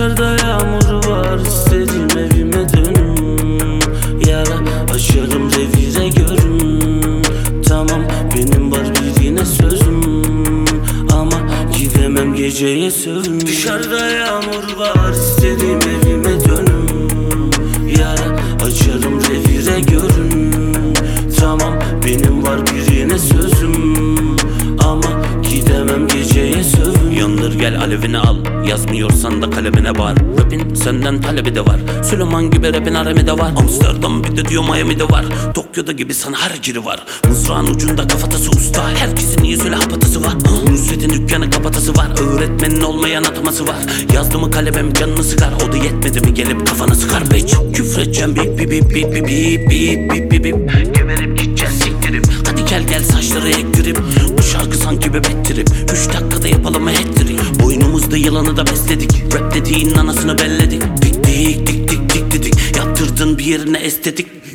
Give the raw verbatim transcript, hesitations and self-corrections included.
Dışarıda yağmur var, istedim evime dönüm. Yara açarım revire görüm. Tamam benim var birine sözüm, ama gidemem geceye sövüm. Dışarıda yağmur var, istedim evime dönüm. Yara açarım revire görün. Tamam benim var birine sözüm, ama gidemem geceye sövüm. Yandır gel alevini al, yazmıyorsan da kalemine var. Rapin senden talebi de var, Süleyman gibi rapin haremi de var. Amsterdam bir de diyor Miami de var, Tokyo'da gibi sana her ciri var. Mızrağın ucunda kafatası usta, herkesin yüzüyle hapatası var. Nusret'in dükkanı kapatası var, öğretmenin olmayan ataması var. Yazdı mı kalemim canını sıkar, o da yetmedi mi gelip kafana sıkar beç. Küfredeceğim bip bip bip bip bip bip bip bip bip bip. Geberip gideceğiz siktirip, hadi gel gel saçları ektirip. Bu şarkı sanki bebektirip, üç dakikada yapalım ettirip. Boynumuzda yılanı da besledik, rap dediğin anasını belledik. Dik dik dik dik dik dik dik, yaptırdın bir yerine estetik.